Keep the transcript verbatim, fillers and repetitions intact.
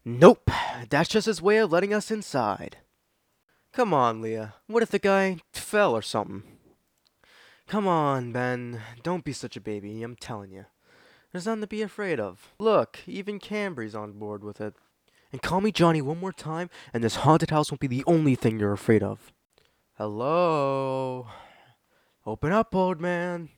Nope, that's just his way of letting us inside. Come on, Leah. What if the guy fell or something? Come on, Ben. Don't be such a baby, I'm telling you. There's nothing to be afraid of. Look, even Cambry's on board with it. And call me Johnny one more time, and this haunted house won't be the only thing you're afraid of. Hello? Open up, old man.